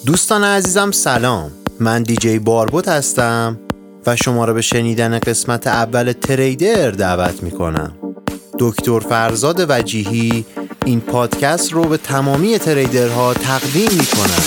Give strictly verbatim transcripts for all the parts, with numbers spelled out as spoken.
دوستان عزیزم سلام، من دیجی باربود هستم و شما را به شنیدن قسمت اول تریدر دعوت می کنم. دکتر فرزاد وجیهی این پادکست رو به تمامی تریدرها تقدیم می کنم.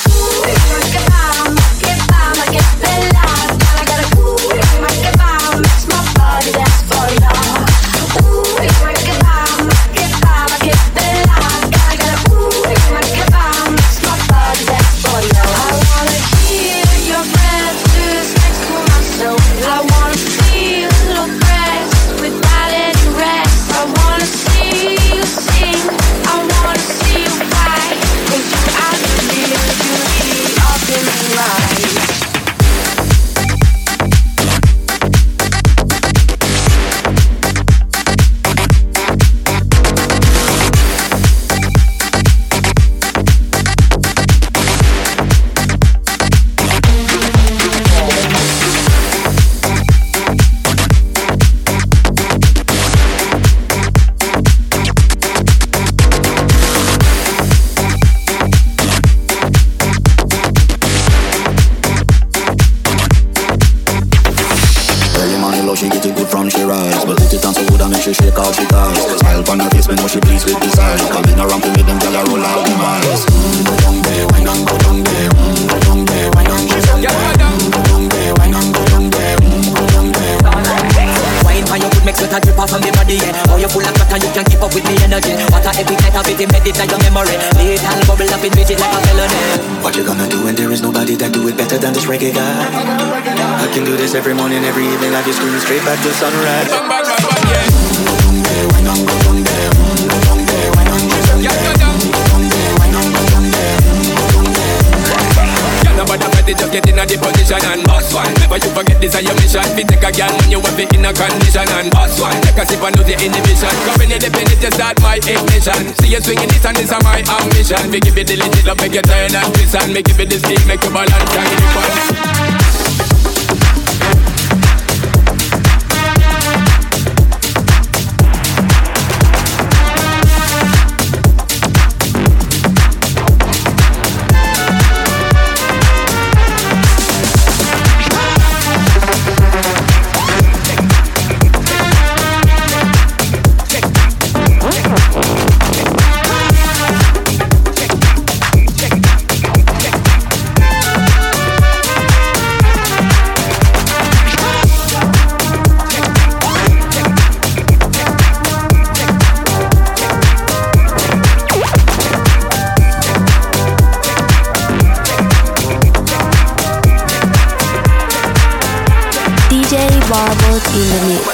Every morning, every evening, I just scream straight back to sunrise. Just get in a the position and boss one. Never you forget this is your mission. Fi take a girl when you have it in a condition and boss one. Take a sip and lose the inhibition. Come when you depend it, you start my ignition. See you swinging this and this is my ambition. Me give it the legit love, make you turn and twist and me give it the stick, make you balance and give it fun. Barbot in the mix.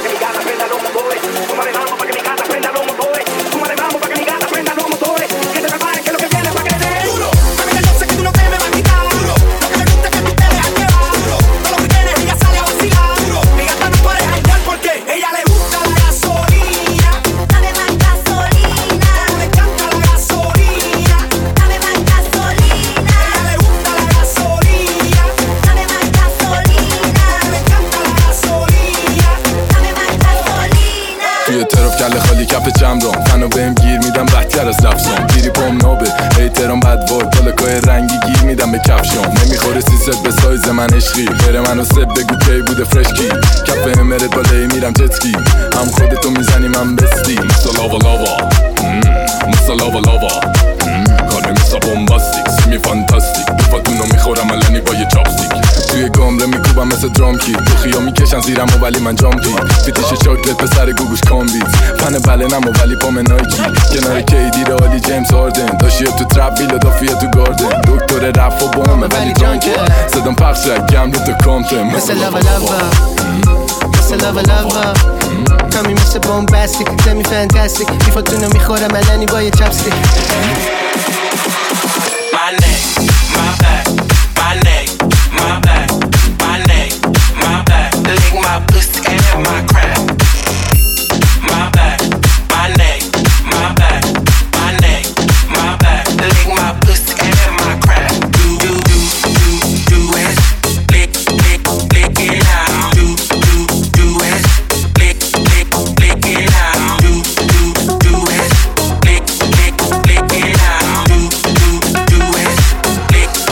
کله خالی کف چمرم فنو بهم گیر میدم بهتر از لفظم گیری پام نابه ایترام بد ورد پالکای رنگی گیر میدم به کفشم نمیخوره سیست به سایز من عشقی غیر منو سب بگو کی بوده فرشکی کف امرت بالای میرم جتکی هم خودتو میزنی من بستی مثل لاوا لاوا مثل لاوا لاوا کار مثل بومباستیک سیمی فانتاستیک بفاتونو میخورم الانی با یه چاپستیک توی گامره میکوبم مثل درام کی تو خیا میکشن زیرم و ولی من جامپی فیتیش چاکلت به سر گوگوش کامبیت فن بلنم و ولی پام نایکی کنار کیدی رو آلی جیمز هاردن داشتی تو ترپ ویل و دافیه تو گاردن دکتر رف و بامه ولی جانکه صدام پخشه گم رو تو کامته مثل لاوا لاوا مثل لاوا لاوا کامی مثل بومباستیک زمی فانتاستیک بیفاتونو میخورم الانی با یه چپستیک My neck, my back, my neck, my back, my neck, my back. Lick my pussy and my crap. My back, my neck, my back, my neck, my back. Lick my pussy and my crap. Do do do do do it. Lick lick lick it out. Do do do it. Lick lick lick it out. Do do do it. Lick lick lick it out. Do do do it. Lick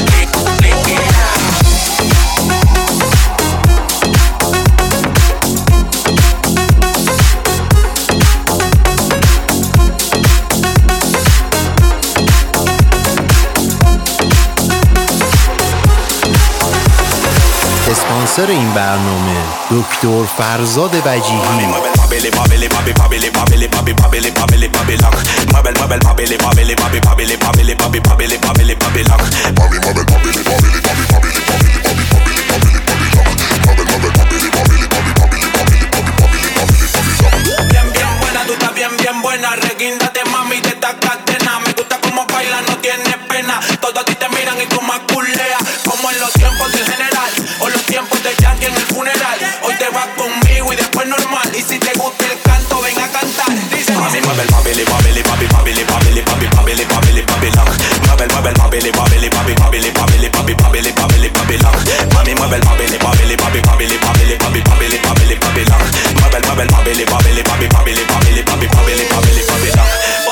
اسپانسر این برنامه دکتر فرزاد وجیهی. Reguíndate mami de esta cadena. Me gusta como baila, no tiene pena. Todos a ti te miran y tú más culeas. Como en los tiempos del general o los tiempos de Yankee en el funeral. Hoy te vas conmigo y después normal. Y si te gusta el canto, ven a cantar. Dice mami, mueve el babili, babili, babi, babili, babili, babi, babili, babili, babila. Mueve el, mueve el babili, babili, babi, babili, babili, babi, babili, babili, babila. Mami, mueve el babili, babili, babi, babili, babili, babi, babili, babili, babila. Mueve el, mueve el babili, babili, babi, babili, babili, babi, babili, babili, babila.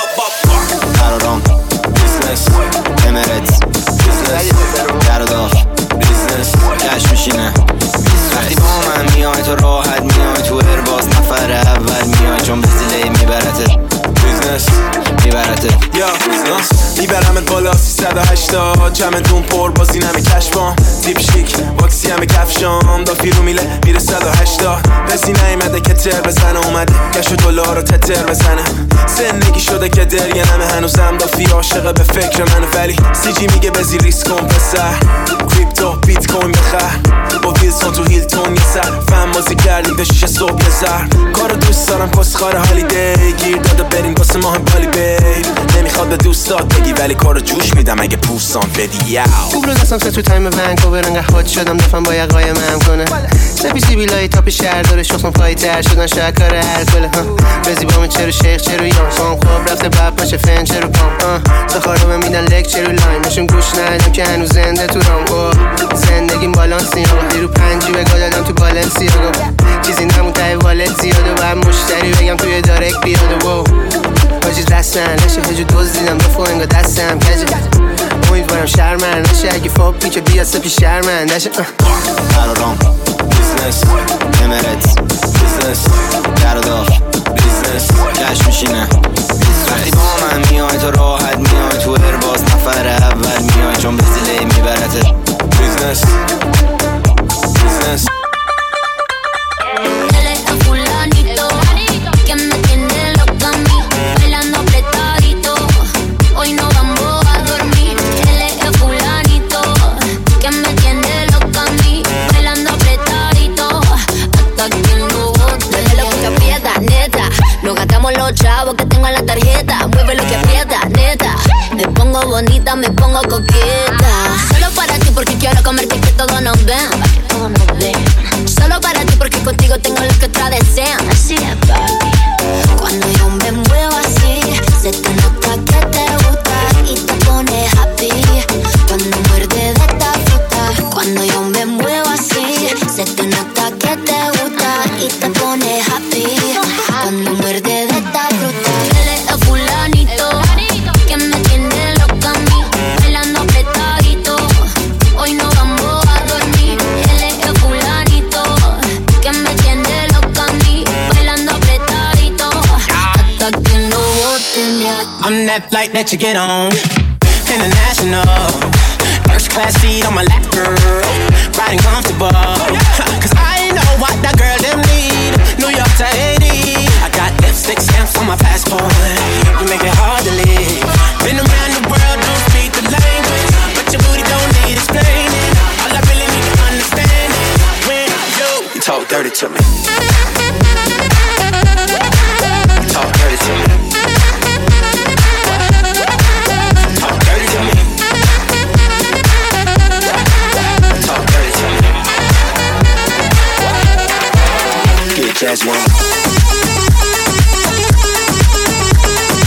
قرارم بیزنس امارات بیزنس گرداف بیزنس کش میشینه وقتی با من میای تو راحت میای تو ارباز نفر اول میای چون به زیله میبرته بیزنس میبرته یا بیزنس میبرمت بالا سیصد و هشتاد چمدون پر بازی نمی کشفام تیپ شیک واکسی همه کفشام دافی رو میله میره صد و هشتاد بسی نیمده که تر بزنه اومده کش و دلار رو تتر بزنه زندگی شده که درگه نمه هنوزم دافی عاشقه به فکر منه ولی سی جی میگه بزی ریسک کن پسر کریپتو بیت کوین بخر با ویلسون تو هیلتون یه سر فهم بازی کردیم به شیشه صبح یه زر کارو دوست دارم کسخار هالیدی گیر داده بریم واسه ماه بالی بیب نمیخواد به دوستات بگی ولی کارو جوش میدم اگه پوستان بدی یاو خوب رو دستم سه تو تایم ونکوور انقدر هات شدم دفعه با یقای مهم کنه سپیسی بیلای تاپ شهر داره شخصم پایی تر شدن شاید کار هر کله بزی با من چرو شیخ چرو یان سام خواب رفته بب مشه فن چرو پام سخارو من میدن لک چرو لاین نشون گوش ندم که هنوز زنده تو رام زندگیم بالانس نیاغا دیرو پنجی بگاه دادم تو بالنسی آگا چیزی نمون تای والت زیاده باید مشتری بگم توی دارک بیاده وو باجی رسمن نشه هجو دوز دیدم دفعه انگا دستم کجه امیدوارم شرمن نشه اگه فاق بی که بیاسته پی شرمن نشه قرارم بیزنس امارات بیزنس گرداف بیزنس کش میشینه وقتی با من میای تو راحت میای تو ارباز نفر اول میای چون به زیله میبرته بیزنس بیزنس Los chavos que tengo en la tarjeta, mueve lo que aprieta, neta. Me pongo bonita, me pongo coqueta. Solo para ti porque quiero comerte que todos nos ven. Solo para ti porque contigo tengo lo que otras desean. Así es, papi. Cuando yo me muevo así, se te nota que te gusta y te pone happy. Cuando muerde de esta fruta, cuando yo me muevo así, se te nota que te gusta y te pone happy. Cuando muerde de esta fruta, él es el fulanito que me tiene loca a mí, bailando apretadito. Hoy no vamos a dormir. Él es el fulanito que me tiene loca a mí, bailando apretadito. Hasta que no boten ya. I'm that flight that you get on, international. First class seat on my lap, girl, riding comfortable. Cause I know what that girl them need. New York to Haiti, I got lipstick stamps on my passport. You make it hard to leave. Been around the world, don't speak the language, but your booty don't need explaining. All I really need to understand is when you, you talk dirty to me. You talk dirty to me. Talk dirty to me. Talk dirty to me. Get jazz one.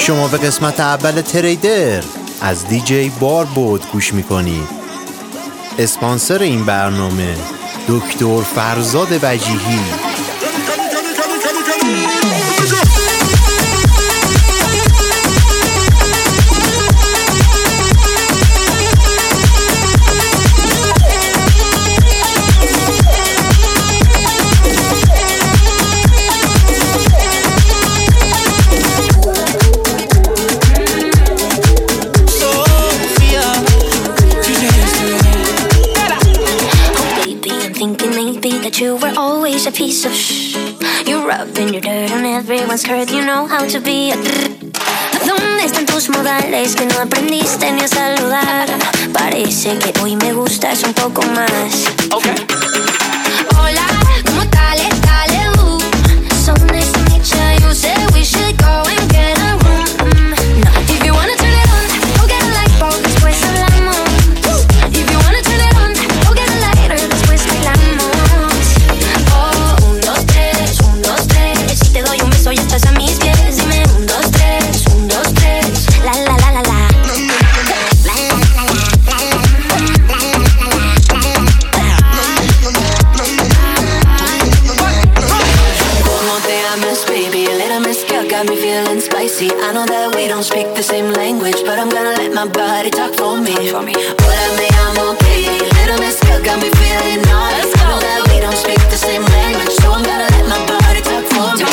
شما به قسمت اول تریدر از دیجی باربود گوش میکنید. اسپانسر این برنامه دکتر فرزاد وجیهی. You were always a piece of shh. You're rubbing your dirt on everyone's skirt. You know how to be a ¿Dónde están tus modales que no aprendiste ni a saludar? Parece que hoy me gustas un poco más. Okay. Hola, ¿cómo tal? Dale, uh. So nice to meet ya. You said we should go and get a room. Mm. No, if you wanna turn it on, go get a light bulb, después hablamos. If you wanna turn it on, go get a lighter, después bailamos. Te doy un beso y estás a mis pies. Dime un, dos, tres, un, dos, tres. La la la la la. Como te llamas, baby? A little mezcal got me feeling spicy. I know that we don't speak the same language, but I'm gonna let my body talk for me. Hola, me llamo Katie. A little mezcal got me feeling nice. I know that we don't speak the same language, so I'm gonna let my body talk for me.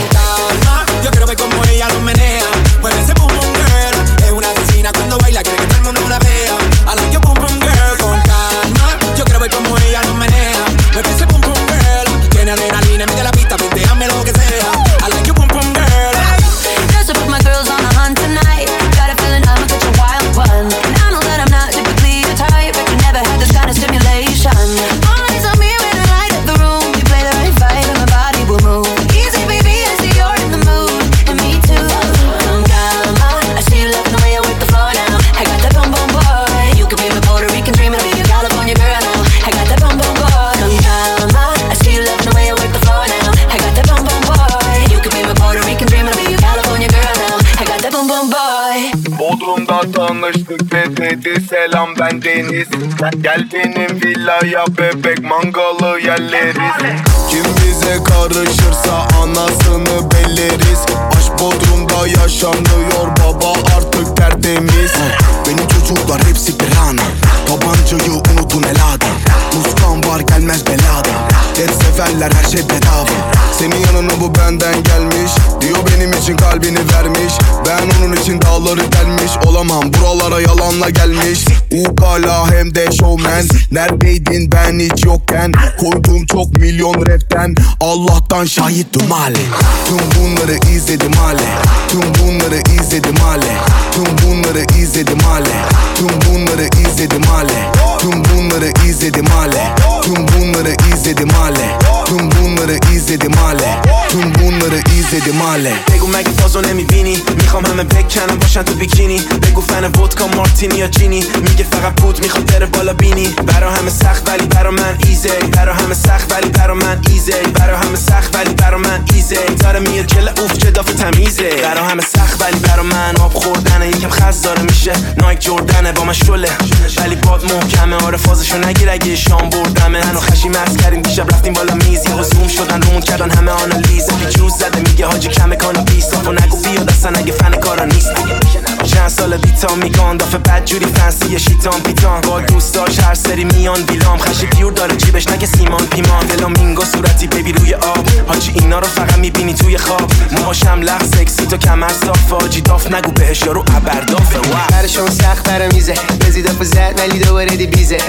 Yo quiero ver cómo ella lo menea. Mueve ese boom boom girl. Es una asesina cuando baila, quiere que todo el mundo la vea. I like your boom boom girl. Con calma. Yo quiero ver cómo ella lo menea. Mueve ese boom boom girl. Tiene adrenalina, mete la pista, penteame lo que sea. I like your boom boom girl. Dress up with my girls on a hunt tonight. Got a feeling I'm such a wild one. And I know that I'm not typically the type, but you never had this kind of stimulation. All eyes on me when I light up the room. You play the right vibe and my body will move. Easy baby, I see you're in the mood. And me too. Con calma. I see you loving the way I work the floor now. I got that boom boom boy. You could be my Puerto Rican dream and I'll be your California girl now. I got that boom boom boy. Con calma. I see you loving the way I work the floor now. I got that boom boom boy. You could be my Puerto Rican dream and I'll be your California girl now. I got that boom boom boy. Bodrum'da tanıştık ve dedi selam ben Deniz. Gel benim villaya bebek mangalı yerleriz. Kim bize karışırsa anasını belleriz. Aşk Bodrum'da yaşanıyor baba artık tertemiz. Benim çocuklar hepsi pirana. Tabancayı unutun Ela'da. Muskan var gelmez belada. Et seferler her şey bedava. Senin yanına bu benden gelmiş. Diyor benim için kalbini vermiş. Ben onun için dağları delmiş. Olamam buralara yalanla gelmiş. Ukala hem de showman. Neredeydin ben hiç yokken? Koydum çok milyon rapten. Allah'tan şahittim hale. Tüm bunları izledim hale. Tüm bunları izledim hale. Tüm bunları izledim hale. Tüm bunları izledim hale. Tüm bunları izledim hale. Tüm bunları izledim hale. Tüm bunları izledim hale. Tüm bunları izledim hale. بگو مگه فازو نمیبینی میخوام همه بکنم باشن تو بیکینی بگو فن ودکا مارتینی یا جینی میگه فقط پود میخواد بره بالا بینی برا همه سخت ولی برا من ایزی برا همه سخت ولی برا من ایزی برا همه سخت ولی برا من ایزی داره میاد جل اوف چه دافه تمیزه برا همه سخت ولی برا من آب خوردنه یکم خز داره میشه نایک جردنه با من شله ولی باد محکمه آره فازشو نگیر اگه شام بردمه منو خشی مرز کردیم دیشب رفتیم بالا میز یهو زوم شدن رومون کردن همه آنالیز پیچوز زده میگه حاجی کمه کانو بیست و نگو بیاد اصلا اگه فن کارا نیست چند سال بیتام میگان دافه بد جوری فنسی شیطان پیتان با دوستاش هر سری میان بیلام خشی پیور داره جیبش نگه سیمان پیمان فلامینگو صورتی بیبی روی آب حاجی اینا رو فقط میبینی توی خواب موهاشم لغ سکسی تو کمر صاف حاجی داف نگو بهش یارو ابردافه برشون سخت برا میزه بزیدا زد ولی دوباره دی بیزه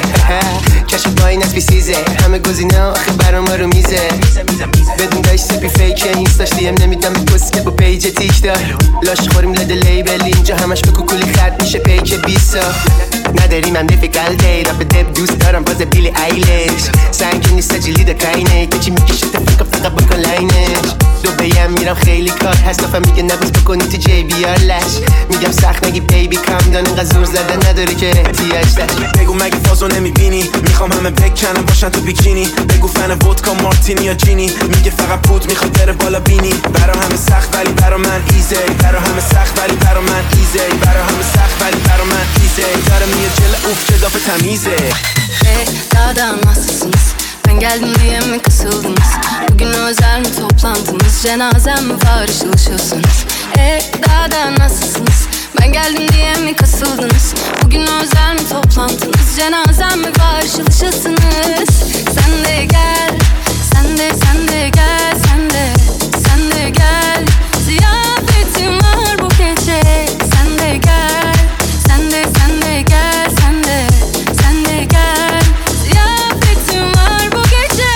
کشف با این اسبی سیزه همه گزینه آخه برا ما رو میزه بدون داشت سپی فیکه اینستاش دیم نمیدم به پسکه با پیج تیک دار لاش خوریم لده لیبل اینجا همش به کوکولی خرد میشه پیک بیسا نداریم هم دیفیکال دی رپ دب دوست دارم باز بیلی ایلش سنگی نیست جلی دا کاینه کچی میکشه تفکر فقط بکن لاینش دو بیم میرم خیلی کار هست دفعه میگه نبوز بکنی تو جی بی آر لش میگم سخت نگی بیبی کم دان اینقدر زور زدن نداره که احتیاج داشت بگو مگه فازو نمیبینی؟ میخوام همه بکنم باشن تو بیکینی. بگو فن ودکا مارتینی یا جینی. میگه فقط پود میخواد بره بالا بینی. برا همه سخت ولی برا من ایزی. برا همه سخت ولی برا من ایزی. برا همه sakt vali para man easy. Darım niye cele uf cezafı temize. Hey dağdan nasılsınız? Ben geldim diye mi kısıldınız? Bugün özel mi toplantınız? Cenazem mi var ışılışıyorsunuz? Hey dağdan nasılsınız? Ben geldim diye mi kasıldınız? Bugün özel mi toplantınız? Cenazem mi var ışılışıyorsunuz? Sen de gel, sen de sen de gel, sen de sen de gel. Ziyafetim var bu gece. Sen de gel, sen de sen de gel, sen de sen de gel. Ziyafetim var bu gece.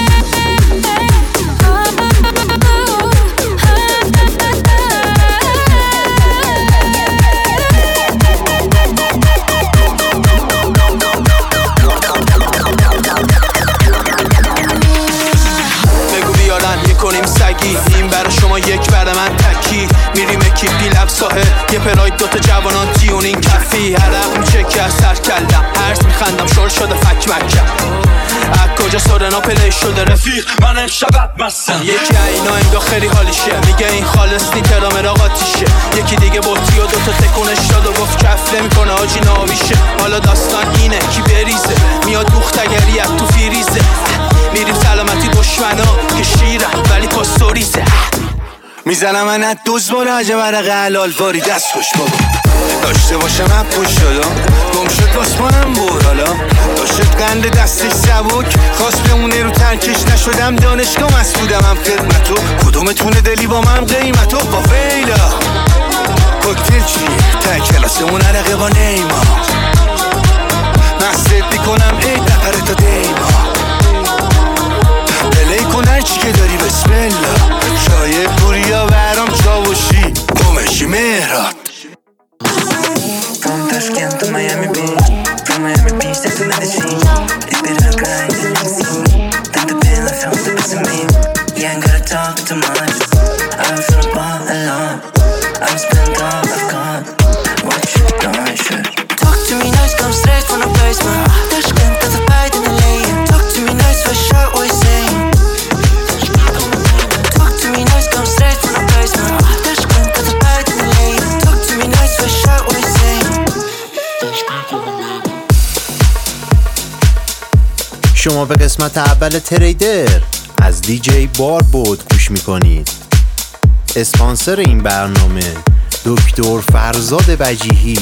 بگو بیارن میکنیم سگی. این برای شما یک برای من تکی. میریم اکیپ بی لب ساحل. یه پراید دوتا جوانان تیونین کفی. عرق میچه که از سر کلم. هرس میخندم شل شده فک مکم. از کجا سورنا پلی شده رفیق من امشب مستم. یکی اینا انگاه خیلی حالیشه. میگه این خالص نیترا مراقاتیشه. یکی دیگه بطی و دوتا تکونش داد و گفت کفله میکنه آجی ناویشه. حالا داستان اینه کی بریزه. میاد دوختگری از تو فیریزه. میریم سلامتی دشمنا که شیرم ولی پاستوریزه. میزنم من از دوز باره عجب ورق حلال واری دست خوش بابا. داشته باشم هم پوش شدم. گم شد باسمانم بور حالا. داشت قند دستش سبک. خواست بمونه رو ترکش نشدم. دانشگاه مسئولم هم خدمتو. کدومتونه دلی با من قیمتو. با فیلا کوکتل چیه تا کلاسمون عرقه با نیما. مستت میکنم ای دقره تا دیما. پلی کن هرچی که داری بسم الله. شایه پوریا برام چاوشی گمشی مهرات. From Tashkent to Miami Beach, from Miami Beach to Medellin. Espero acá y te necesito. Tanto pena, found the best in me. Yeah, ain't gotta talk too much. I'm from the ball alone. I'm spent all I've got. What you doing, shit? Talk to me nice, come straight from the basement. Tashkent to the bite in the lane. Talk to me nice, for sure, what you saying? Talk to me nice, come straight from the basement. Tashkent to the bite in the lane. Talk to me nice, for sure, what you saying? شما به قسمت اول تریدر از دیجی باربود گوش میکنید. اسپانسر این برنامه دکتر فرزاد وجیهی.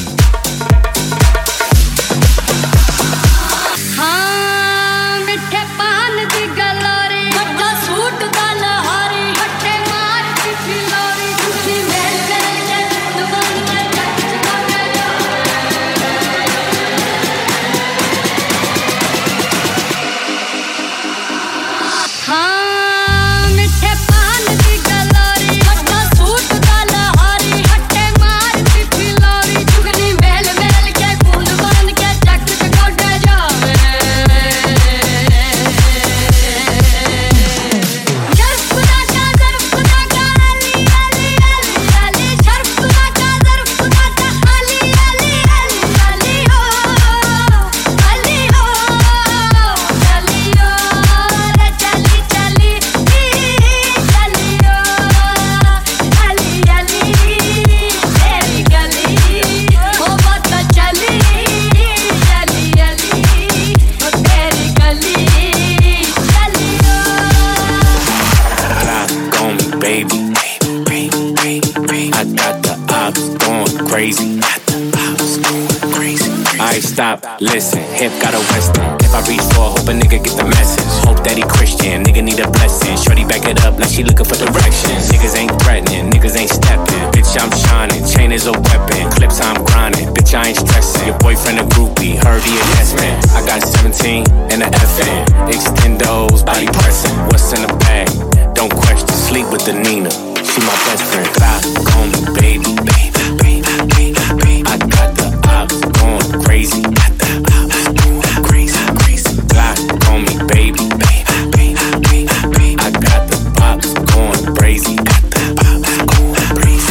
Listen, hip got a western. If I reach for, hope a nigga get the message. Hope that he Christian, nigga need a blessing. Shorty back it up like she looking for directions. Niggas ain't threatening, niggas ain't stepping. Bitch, I'm shining, chain is a weapon. Clips, I'm grinding, bitch, I ain't stressing. Your boyfriend a groupie, heard he a yes man. I got seventeen and a F N. Extendos, body pressing. What's in the bag? Don't question, sleep with the Nina. She my best friend. Glock on me, baby, baby, baby, baby, baby. I got the ops going crazy.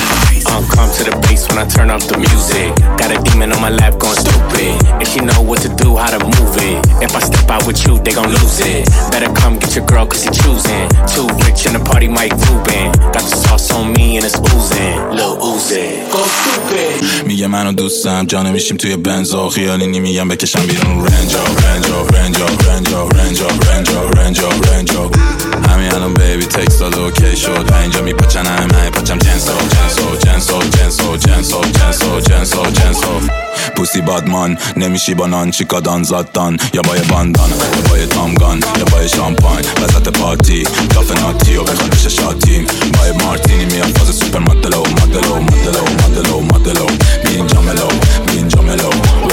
When I turn off the music, got a demon on my lap going stupid. And she know what to through how to move it. If I step out with you, they gon' lose it. Better come get your girl cause he choosing. Too rich in the party, Mike Rubin. Got the sauce on me and it's oozing. Lil Uzi. Go stupid. میگه منو دوستم جا نمیشیم توی بنزا خیالینی میگم بکشم بیرون رنجا رنجا رنجا رنجا رنجا رنجا رنجا رنجا همین الان بیبی تکست داد اوکی شد اینجا میپاچن همه من پاچم جنسو جنسو جنسو جنسو جنسو جنسو جنسو جنسو پوسی بادمان نمیشی با نان چیکا دان زادان یا با یه باندان یا با یه تامگان یا با یه شامپاین وسط پارتی کافه ناتی و بخوادش شاتیم با یه مارتینی میاد فاز سوپر مدلو مدلو مدلو مدلو مدلو می اینجا ملو می اینجا ملو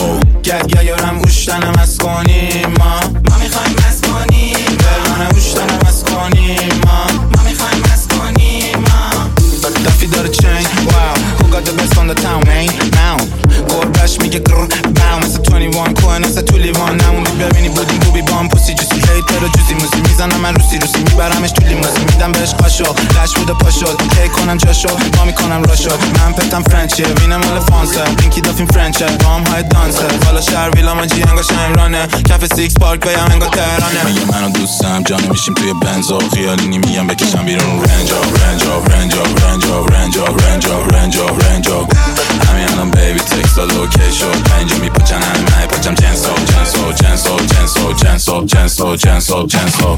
گرگ یارم گوشتنم از کنیم ما ما میخوایم از کنیم برمانه گوشتنم از کنیم ما ما میخوایم از کنیم ما دفی داره چین واو who got the best on the town man now گربش میگه گرر باو مثل بیست و یک کوه مثل تو لیوان نموندی ببینی بودیم بوبی بام پوسی جوسی هیتر و جوزی موزی میزنم من روسی روسی میبرمش تو لیموزی میدم بهش قاشو لش بوده پاشو کی کنم جاشو ما میکنم راشو من پتم فرنچیه وینم مال فانسه پینکی دافین فرنچه بام های دانسه بالا شهر ویلا ما جی انگا شمرانه کف سیکس پارک بیم انگا تهرانه میگه منو دوستم جا نمیشیم توی بنزا خیالینی میگم بکشم بیرون رنجا رنجا رنجا رنجا رنجا رنجا رنجا رنجا همین الان بیبی تکست داد اوکی شد اینجا میپاچن همه من پاچم جنسو جنسو جنسو جنسو جنسو جنسو جنسو جنسو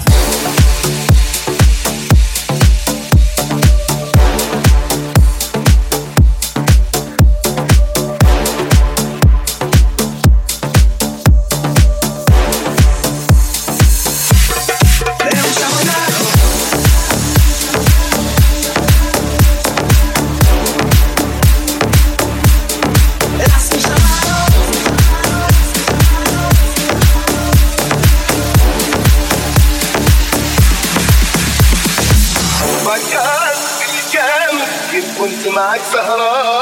كنت معك سهران